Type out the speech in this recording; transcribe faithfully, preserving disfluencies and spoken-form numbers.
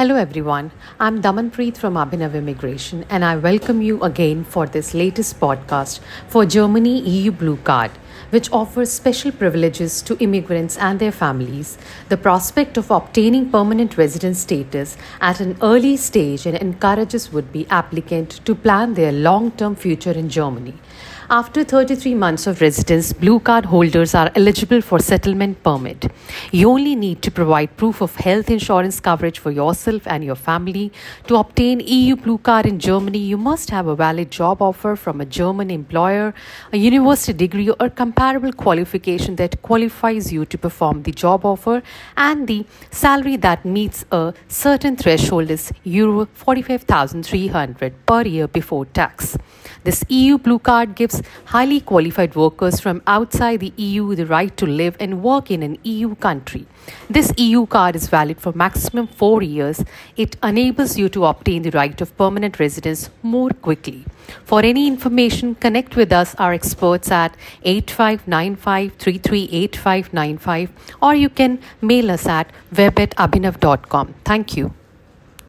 Hello everyone, I'm Damanpreet from Abhinav Immigration and I welcome you again for this latest podcast for Germany E U Blue Card, which offers special privileges to immigrants and their families, the prospect of obtaining permanent residence status at an early stage and encourages would-be applicant to plan their long-term future in Germany. After thirty-three months of residence, Blue Card holders are eligible for settlement permit. You only need to provide proof of health insurance coverage for yourself and your family. To obtain E U Blue Card in Germany, you must have a valid job offer from a German employer, a university degree or comparable qualification that qualifies you to perform the job offer, and the salary that meets a certain threshold is euro forty-five thousand three hundred per year before tax. This E U Blue Card gives highly qualified workers from outside the E U the right to live and work in an E U country. This E U card is valid for maximum four years. It enables you to obtain the right of permanent residence more quickly. For any information, connect with us, our experts at eight five nine five three three eight five nine five, or you can mail us at web at abhinav dot com. Thank you.